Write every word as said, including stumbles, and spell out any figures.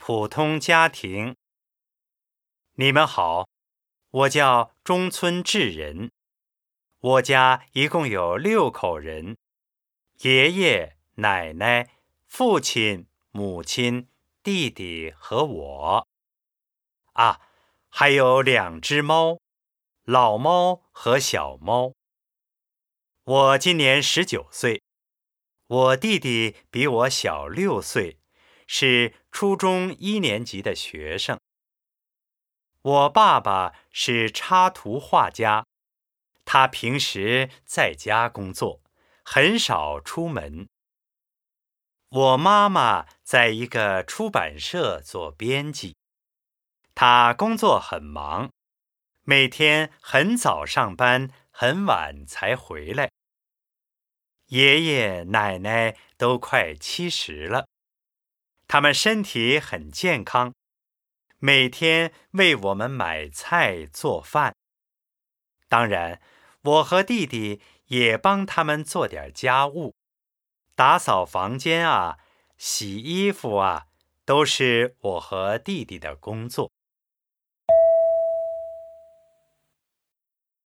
普通家庭。你们好，我叫中村智人。我家一共有六口人，爷爷、奶奶、父亲、母亲、弟弟和我。啊，还有两只猫，老猫和小猫。我今年十九岁，我弟弟比我小六岁，是初中一年级的学生。我爸爸是插图画家，他平时在家工作，很少出门。我妈妈在一个出版社做编辑，她工作很忙，每天很早上班，很晚才回来。爷爷奶奶都快七十了，他们身体很健康，每天为我们买菜做饭。当然，我和弟弟也帮他们做点家务，打扫房间啊，洗衣服啊，都是我和弟弟的工作。